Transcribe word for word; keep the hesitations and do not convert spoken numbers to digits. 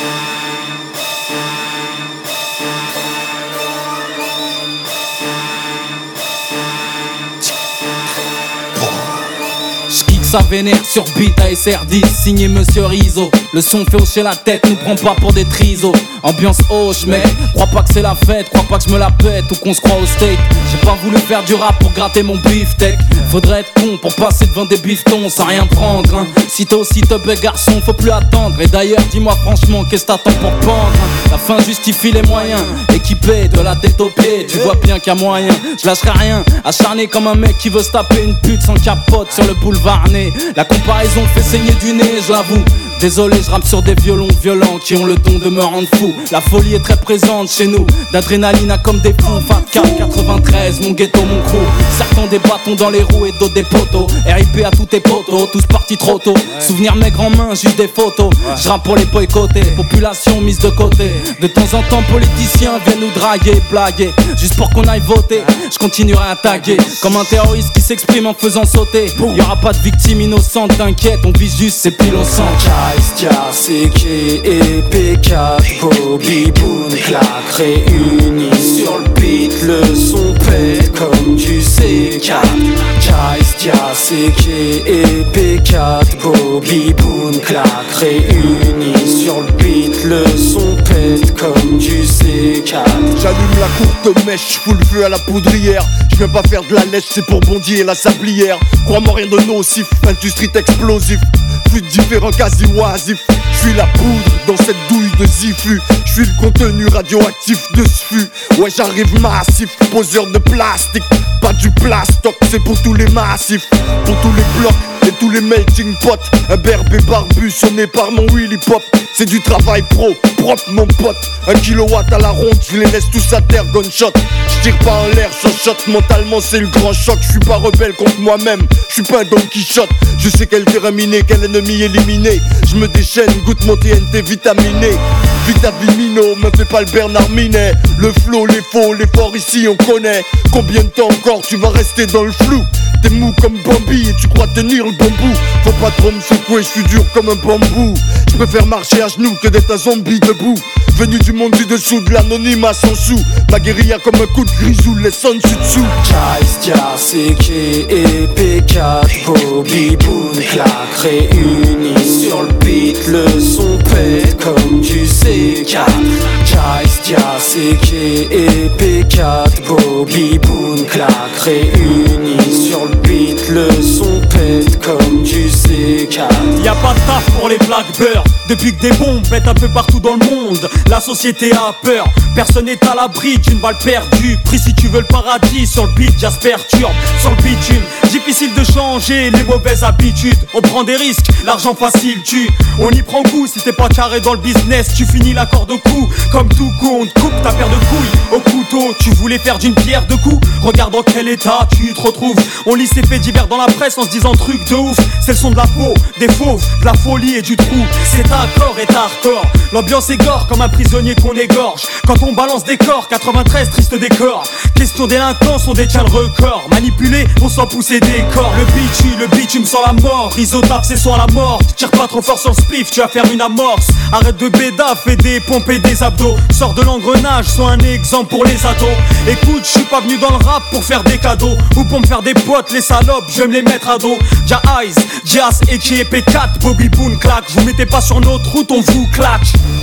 Ça vénère sur beat à S R dix, signé Monsieur Rizzo. Le son fait hocher la tête, nous prend pas pour des trisos. Ambiance hoche mec, crois pas que c'est la fête, crois pas que je me la pète ou qu'on se croit au steak. J'ai pas voulu faire du rap pour gratter mon beefsteak. Faudrait être con pour passer devant des biftons sans rien prendre hein. Si t'es aussi top garçon, faut plus attendre. Et d'ailleurs dis-moi franchement, qu'est-ce que t'attends pour pendre hein. La fin justifie les moyens, équipé de la tête aux pieds. Tu vois bien qu'il y a moyen, je lâcherai rien. Acharné comme un mec qui veut se taper une pute sans capote sur le boulevard Ney. La comparaison fait saigner du nez, je l'avoue. Désolé, je rappe sur des violons violents qui ont le don de me rendre fou. La folie est très présente chez nous, d'adrénaline à comme des fous. Fat quatre quatre-vingt-treize, mon ghetto, mon crew. Certains des bâtons dans les roues et d'autres des poteaux. R I P à tous tes potos, tous partis trop tôt. Souvenir mes grands mains, juste des photos. Je rappe pour les boycotter, population mise de côté. De temps en temps, politiciens viennent nous draguer, blaguer. Juste pour qu'on aille voter, je continuerai à taguer. Comme un terroriste qui s'exprime en faisant sauter. Y'aura pas de victime innocente, t'inquiète, on vise juste ses piles au sang. Stia, C K et P quatre, Bobby Boone, claque réunis sur le beat, le son pète comme du C quatre. Stia, C K et P quatre, Bobby Boone, claque réunis sur le beat, le son pète comme du C quatre. J'allume la courte mèche, j'fous le feu à la poudrière. J'viens pas faire de la lèche, c'est pour bondir la sablière. Crois-moi rien de nocif, industrie explosif. Fluide différent, quasi oisif. J'suis la poudre dans cette douille de Zifu. J'suis le contenu radioactif de ce fût. Ouais, j'arrive massif, poseur de plastique. Pas du plastoc, c'est pour tous les massifs. Pour tous les blocs et tous les melting pot. Un berbé barbu sonné par mon Willy Pop. C'est du travail pro, propre mon pote. Un kilowatt à la ronde, je les laisse tous à terre, gunshot. Je tire pas en l'air, chuchote. Mentalement c'est le grand choc. Je suis pas rebelle contre moi-même, je suis pas un Don Quichotte. Je sais quel terrain miné, quel ennemi éliminé. Je me déchaîne, goûte mon T N T vitaminé. Vitamino, me fais pas le Bernard Minet. Le flow, les faux, l'effort ici on connaît. Combien de temps encore tu vas rester dans le flou? T'es mou comme Bambi et tu crois tenir le bambou. Faut pas trop me secouer, je suis dur comme un bambou. Je préfère marcher à genoux que d'être un zombie debout. Venu du monde du dessous, de l'anonymat sans sous. Ma guérilla comme un coup de grisou, les sons dessous. Stia, C K et P quatre, Bobby Boone, claque réunis sur le beat, le son pète comme du C quatre. Stia, C K et P quatre, Bobby Boone, claque réunis sur le beat, le son pète comme du C quatre. Y'a pas de taf pour les blackbirds. Depuis que des bombes pètent un peu partout dans le monde, la société a peur, personne n'est à l'abri d'une balle perdue. Pris si tu veux le paradis, sur le beat Jasper turbe, sur le bitume. Difficile de changer les mauvaises habitudes. On prend des risques, l'argent facile tue. On y prend goût, si t'es pas carré dans le business, tu finis la corde au cou. Comme tout coup, on te coupe ta paire de couilles au couteau. Tu voulais faire d'une pierre deux coups, regarde dans quel état tu te retrouves. On lit ces faits divers dans la presse en se disant truc de ouf. C'est le son de la peau, des fauves, de la folie et du trou. C'est hardcore et hardcore. L'ambiance égore comme un prisonnier qu'on égorge. Quand on balance des corps, quatre-vingt-treize triste décor. Question délinquance, on détient le record. Manipulé, on s'en pousser des corps. Le bitume, le bitume sans la mort. Risotap, c'est sans la mort. Tire pas trop fort sur le spliff, tu vas faire une amorce. Arrête de béda, fais des pompes et des abdos. Sors de l'engrenage, sois un exemple pour les ados. Écoute, je suis pas venu dans le rap pour faire des cadeaux ou pour me faire des potes, les salopes, je vais me les mettre à dos. Jah Eyes, Jazz et P quatre, Bobby Boone, claque. Vous mettez pas sur notre route, on vous claque.